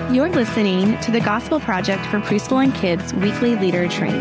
You're listening to the Gospel Project for Preschool and Kids weekly leader training.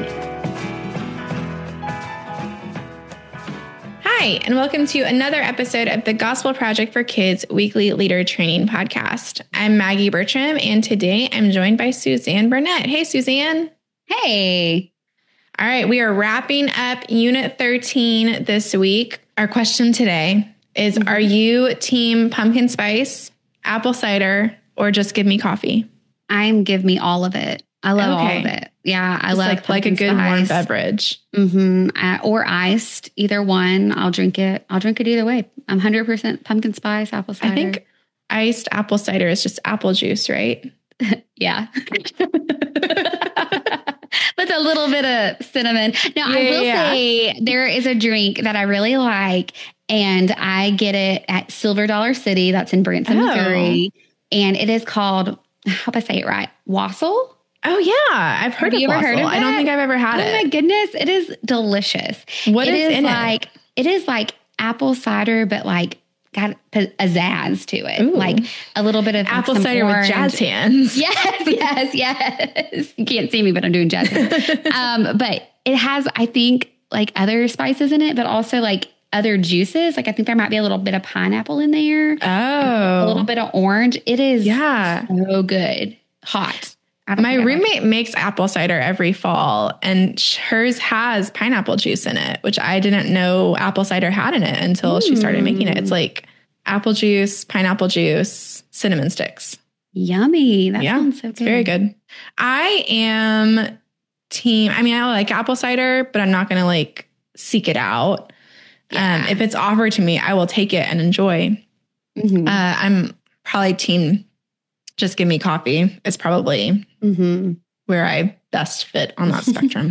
Hi, and welcome to another episode of the Gospel Project for Kids weekly leader training podcast. I'm Maggie Bertram, and today I'm joined by Suzanne Burnett. Hey, Suzanne. Hey. All right, we are wrapping up Unit 13 this week. Our question today is, are you team pumpkin spice, apple cider, or just give me coffee? I'm give me all of it. I love all of it. Yeah, I love like a good spice. warm beverage. Or iced, either one. I'll drink it. I'll drink it either way. I'm 100% pumpkin spice, apple cider. I think iced apple cider is just apple juice, right? Yeah. With a little bit of cinnamon. Now, I will say there is a drink that I really like, and I get it at Silver Dollar City. That's in Branson, Missouri. And it is called, I hope I say it right, Wassail. Oh, yeah. I've heard of Wassail. Heard of it? I don't think I've ever had it. Oh, my goodness. It is delicious. What is in it? It is like apple cider, but like got a zazz to it. Ooh. Like a little bit of apple cider with jazz hands. Yes. You can't see me, but I'm doing jazz hands. But it has, I think, like other spices in it, but also like other juices. Like I think there might be a little bit of pineapple in there. Oh. A little bit of orange. It is so good. Hot. My roommate makes apple cider every fall, and hers has pineapple juice in it, which I didn't know apple cider had in it until she started making it. It's like apple juice, pineapple juice, cinnamon sticks. Yummy. That sounds so good. It's very good. I am team, I like apple cider, but I'm not going to like seek it out. Yeah. If it's offered to me, I will take it and enjoy. I'm probably team just give me coffee. It's probably where I best fit on that spectrum.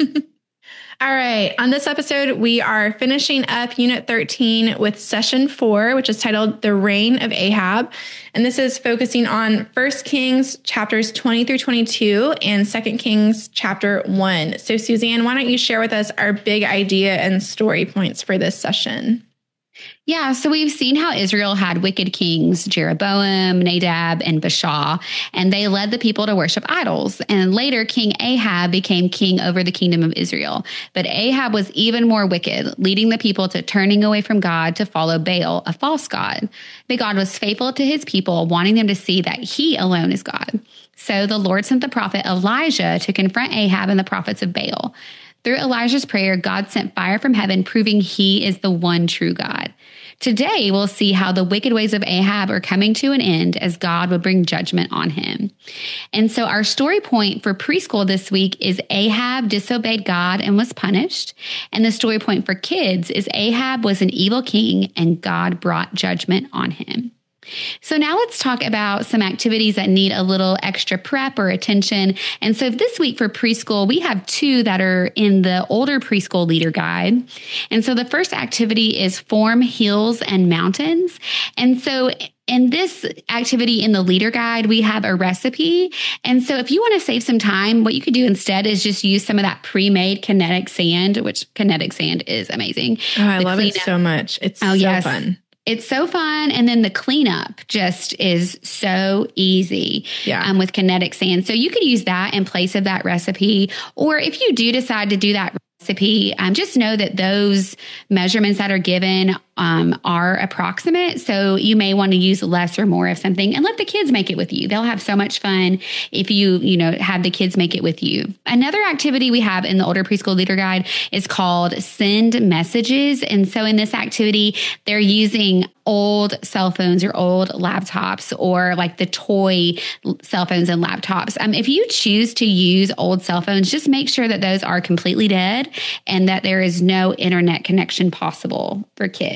All right. On this episode, we are finishing up Unit 13 with Session 4, which is titled The Reign of Ahab. And this is focusing on 1 Kings chapters 20 through 22 and 2 Kings chapter 1. So Suzanne, why don't you share with us our big idea and story points for this session? Yeah, so we've seen how Israel had wicked kings, Jeroboam, Nadab, and Baasha, and they led the people to worship idols. And later, King Ahab became king over the kingdom of Israel. But Ahab was even more wicked, leading the people to turning away from God to follow Baal, a false god. But God was faithful to his people, wanting them to see that he alone is God. So the Lord sent the prophet Elijah to confront Ahab and the prophets of Baal. Through Elijah's prayer, God sent fire from heaven, proving he is the one true God. Today, we'll see how the wicked ways of Ahab are coming to an end as God will bring judgment on him. And so our story point for preschool this week is Ahab disobeyed God and was punished. And the story point for kids is Ahab was an evil king and God brought judgment on him. So now let's talk about some activities that need a little extra prep or attention. And so this week for preschool, we have 2 that are in the older preschool leader guide. And so the first activity is form hills and mountains. And so in this activity in the leader guide, we have a recipe. And so if you want to save some time, what you could do instead is just use some of that pre-made kinetic sand, which kinetic sand is amazing. Oh, I love it so much. It's so fun. It's so fun. And then the cleanup just is so easy with kinetic sand. So you could use that in place of that recipe. Or if you do decide to do that recipe, just know that those measurements that are given are approximate. So you may want to use less or more of something and let the kids make it with you. They'll have so much fun if you have the kids make it with you. Another activity we have in the older preschool leader guide is called Send Messages. And so in this activity, they're using old cell phones or old laptops or like the toy cell phones and laptops. If you choose to use old cell phones, just make sure that those are completely dead and that there is no internet connection possible for kids.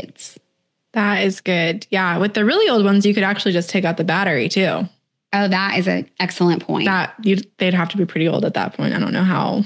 That is good. Yeah. With the really old ones, you could actually just take out the battery too. Oh, that is an excellent point. They'd have to be pretty old at that point. I don't know how.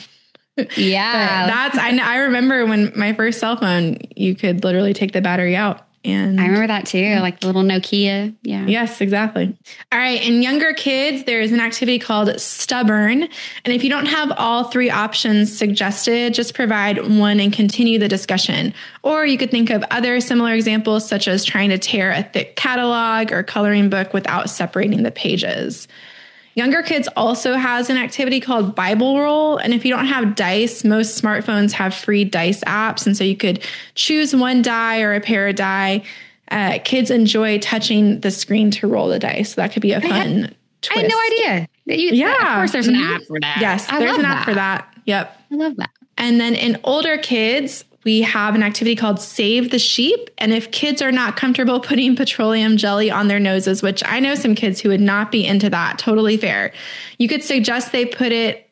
Yeah. I remember when my first cell phone, you could literally take the battery out. And I remember that too, like the little Nokia. Yeah. Yes, exactly. All right. In younger kids, there's an activity called Stubborn. And if you don't have all 3 options suggested, just provide one and continue the discussion. Or you could think of other similar examples, such as trying to tear a thick catalog or coloring book without separating the pages. Younger Kids also has an activity called Bible Roll. And if you don't have dice, most smartphones have free dice apps. And so you could choose one die or a pair of die. Kids enjoy touching the screen to roll the dice. So that could be a fun twist. I had no idea. Of course, there's an app for that. Yes, there's an app for that. Yep. I love that. And then in older kids, we have an activity called Save the Sheep. And if kids are not comfortable putting petroleum jelly on their noses, which I know some kids who would not be into that, totally fair, you could suggest they put it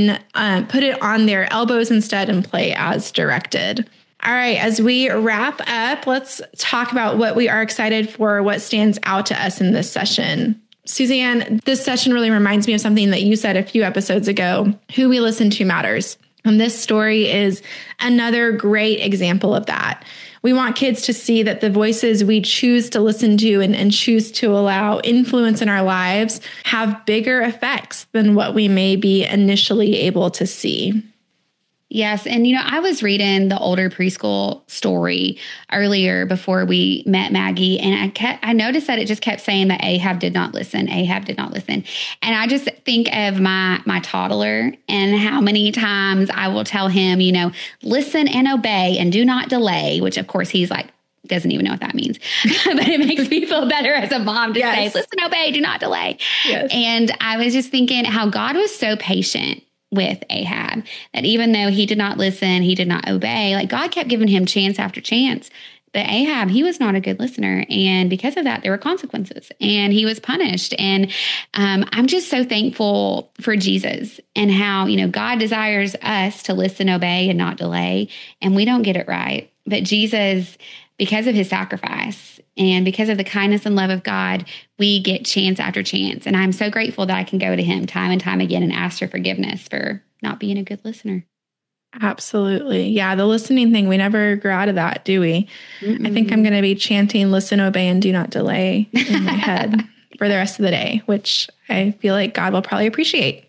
on their elbows instead and play as directed. All right, as we wrap up, let's talk about what we are excited for, what stands out to us in this session. Suzanne, this session really reminds me of something that you said a few episodes ago. Who we listen to matters. And this story is another great example of that. We want kids to see that the voices we choose to listen to and choose to allow influence in our lives have bigger effects than what we may be initially able to see. Yes. And, I was reading the older preschool story earlier before we met Maggie, and I noticed that it just kept saying that Ahab did not listen. Ahab did not listen. And I just think of my toddler and how many times I will tell him, listen and obey and do not delay, which of course he's like, doesn't even know what that means, but it makes me feel better as a mom to say, listen, obey, do not delay. Yes. And I was just thinking how God was so patient with Ahab, that even though he did not listen, he did not obey, like God kept giving him chance after chance. But Ahab, he was not a good listener. And because of that, there were consequences and he was punished. And I'm just so thankful for Jesus and how, God desires us to listen, obey, and not delay. And we don't get it right. But Jesus, because of his sacrifice and because of the kindness and love of God, we get chance after chance. And I'm so grateful that I can go to him time and time again and ask for forgiveness for not being a good listener. Absolutely. Yeah, the listening thing, we never grow out of that, do we? Mm-mm. I think I'm going to be chanting listen, obey, and do not delay in my head for the rest of the day, which I feel like God will probably appreciate.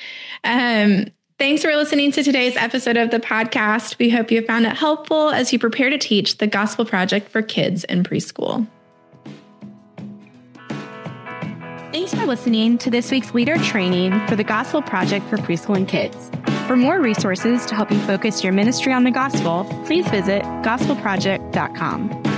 Thanks for listening to today's episode of the podcast. We hope you found it helpful as you prepare to teach the Gospel Project for kids in preschool. Thanks for listening to this week's leader training for the Gospel Project for preschool and kids. For more resources to help you focus your ministry on the gospel, please visit gospelproject.com.